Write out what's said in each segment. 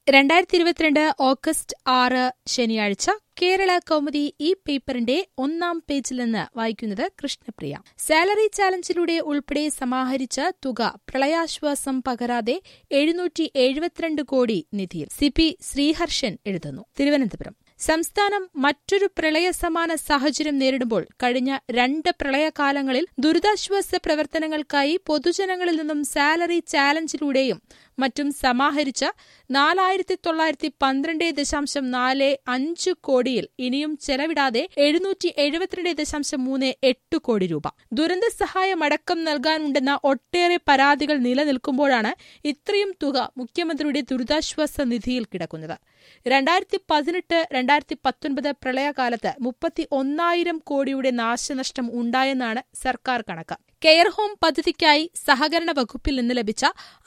2022 August 6 ശനിയാഴ്ച കേരള കൗമുദി ഈ പേപ്പറിന്റെ ഒന്നാം പേജിൽ നിന്ന് വായിക്കുന്നത് കൃഷ്ണപ്രിയ. സാലറി ചാലഞ്ചിലൂടെ ഉൾപ്പെടെ സമാഹരിച്ച തുക പ്രളയാശ്വാസം പകരാതെ 772 കോടി നിധിയിൽ. CP ശ്രീഹർഷൻ എഴുതുന്നു. തിരുവനന്തപുരം. സംസ്ഥാനം മറ്റൊരു പ്രളയസമാന സാഹചര്യം നേരിടുമ്പോൾ കഴിഞ്ഞ 2 പ്രളയകാലങ്ങളിൽ ദുരിതാശ്വാസ പ്രവർത്തനങ്ങൾക്കായി പൊതുജനങ്ങളിൽ നിന്നും സാലറി ചാലഞ്ചിലൂടെയും മറ്റും സമാഹരിച്ച 4,912.45 കോടിയിൽ ഇനിയും ചെലവിടാതെ 772.38 കോടി രൂപ. ദുരന്ത സഹായമടക്കം നൽകാനുണ്ടെന്ന ഒട്ടേറെ പരാതികൾ നിലനിൽക്കുമ്പോഴാണ് ഇത്രയും തുക മുഖ്യമന്ത്രിയുടെ ദുരിതാശ്വാസ നിധിയിൽ കിടക്കുന്നത്. 2018-2019 പ്രളയകാലത്ത് 31,000 കോടിയുടെ നാശനഷ്ടം ഉണ്ടായെന്നാണ് സർക്കാർ കണക്ക്. കെയർ ഹോം പദ്ധതിക്കായി സഹകരണ വകുപ്പിൽ നിന്ന് ലഭിച്ച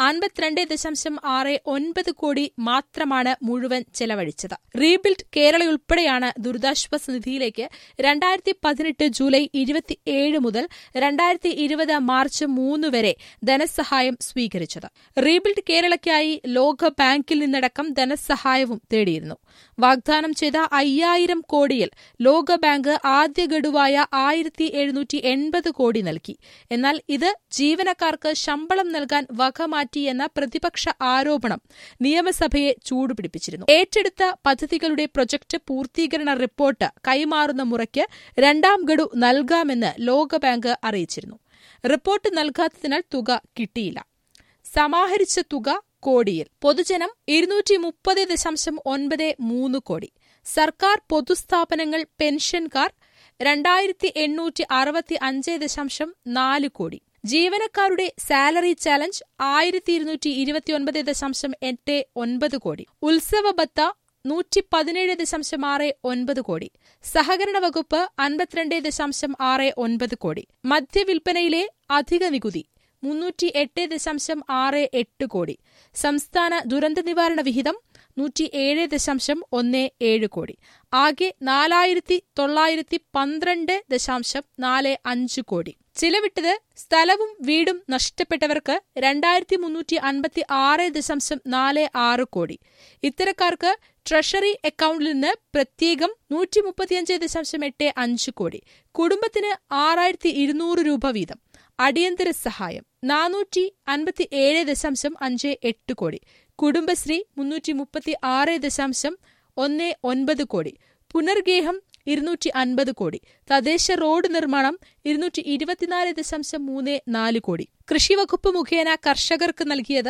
52.69 കോടി മാത്രമാണ് മുഴുവൻ ചെലവഴിച്ചത്. റീബിൽഡ് കേരളയുൾപ്പെടെയാണ് ദുരിതാശ്വാസ നിധിയിലേക്ക് 2018 ജൂലൈ 27 മുതൽ 2020 മാർച്ച് 3 വരെ ധനസഹായം സ്വീകരിച്ചത്. റീബിൽഡ് കേരളയ്ക്കായി ലോകബാങ്കിൽ നിന്നടക്കം ധനസഹായവും തേടിയിരുന്നു. വാഗ്ദാനം ചെയ്ത 5,000 കോടിയിൽ ലോകബാങ്ക് ആദ്യ ഗഡുവായ 1,780 കോടി നൽകി. എന്നാൽ ഇത് ജീവനക്കാർക്ക് ശമ്പളം നൽകാൻ വകമാറ്റിയെന്ന പ്രതിപക്ഷ ആരോപണം നിയമസഭയെ ചൂടുപിടിപ്പിച്ചിരുന്നു. ഏറ്റെടുത്ത പദ്ധതികളുടെ പ്രൊജക്ട് പൂർത്തീകരണ റിപ്പോർട്ട് കൈമാറുന്ന മുറയ്ക്ക് 2ാം ഗഡു നൽകാമെന്ന് ലോകബാങ്ക് അറിയിച്ചിരുന്നു. റിപ്പോർട്ട് നൽകാത്തതിനാൽ തുക കിട്ടിയില്ല. സമാഹരിച്ച തുക കോടിയിൽ. പൊതുജനം 230.93 കോടി. സർക്കാർ പൊതുസ്ഥാപനങ്ങൾ പെൻഷൻകാർ 2,865.4 കോടി. ജീവനക്കാരുടെ സാലറി ചാലഞ്ച് 1,229.89 കോടി. ഉത്സവ ഭത്ത 117.69 കോടി. സഹകരണ വകുപ്പ് 52.69 കോടി. മദ്യവിൽപ്പനയിലെ അധിക നികുതി 308.68 കോടി. സംസ്ഥാന ദുരന്ത നിവാരണ വിഹിതം 107.17 കോടി. ആകെ 4,912.45 കോടി. ചിലവിട്ടത് സ്ഥലവും വീടും നഷ്ടപ്പെട്ടവർക്ക് 2,356.46 കോടി. ഇത്തരക്കാർക്ക് ട്രഷറി അക്കൌണ്ടിൽ നിന്ന് പ്രത്യേകം 135.85 കോടി. കുടുംബത്തിന് 6,200 രൂപ വീതം. അടിയന്തര സഹായം 457.58 കോടി. കുടുംബശ്രീ 336.19 കോടി. പുനർഗേഹം 250 കോടി. തദ്ദേശ റോഡ് നിർമ്മാണം 224.34 കോടി. കൃഷിവകുപ്പ് മുഖേന കർഷകർക്ക് നൽകിയത്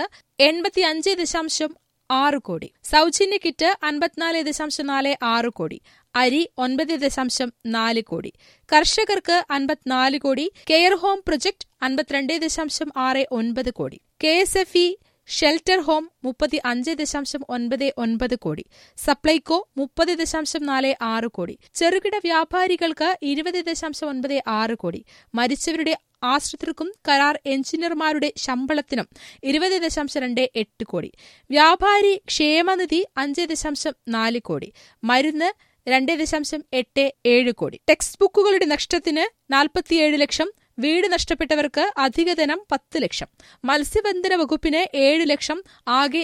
85.6 കോടി. സൗജന്യ കിറ്റ് 54.46 കോടി. അരി 9.4 കോടി. കർഷകർക്ക് 54 കോടി. കെയർ ഹോം പ്രൊജക്ട് 52.69 കോടി. KSFE ഷെൽട്ടർ ഹോം 35.99 കോടി. സപ്ലൈകോ 30.46 കോടി. ചെറുകിട വ്യാപാരികൾക്ക് 20.96 കോടി. മരിച്ചവരുടെ ആശ്രിതർക്കും കരാർ എഞ്ചിനീയർമാരുടെ ശമ്പളത്തിനും 20.28 കോടി. വ്യാപാരി ക്ഷേമനിധി 5.4 കോടി. മരുന്ന് 2.87 കോടി. ടെക്സ്റ്റ് ബുക്കുകളുടെ നഷ്ടത്തിന് 47 ലക്ഷം. വീട് നഷ്ടപ്പെട്ടവർക്ക് അധികധനം 10 ലക്ഷം. മത്സ്യബന്ധന വകുപ്പിന് 7 ലക്ഷം. ആകെ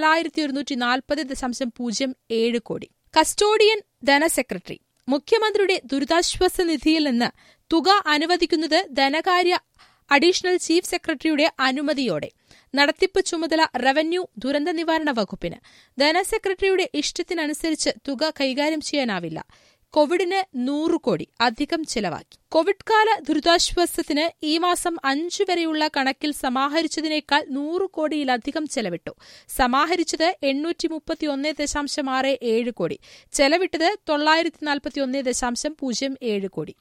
4,140.07 കോടി. കസ്റ്റോഡിയൻ ധനസെക്രട്ടറി. മുഖ്യമന്ത്രിയുടെ ദുരിതാശ്വാസ നിധിയിൽ നിന്ന് തുക അനുവദിക്കുന്നത് ധനകാര്യ അഡീഷണൽ ചീഫ് സെക്രട്ടറിയുടെ അനുമതിയോടെ. നടത്തിപ്പ് ചുമതല റവന്യൂ ദുരന്ത നിവാരണ വകുപ്പിന്. ധനസെക്രട്ടറിയുടെ ഇഷ്ടത്തിനനുസരിച്ച് തുക കൈകാര്യം ചെയ്യാനാവില്ല. കോവിഡിന് 100 കോടി അധികം ചെലവാക്കി. കോവിഡ് കാല ദുരിതാശ്വാസത്തിന് ഈ മാസം 5 വരെയുള്ള കണക്കിൽ സമാഹരിച്ചതിനേക്കാൾ 100 കോടിയിലധികം ചെലവിട്ടു. സമാഹരിച്ചത് 831.67 കോടി. ചെലവിട്ടത് 941.07 കോടി.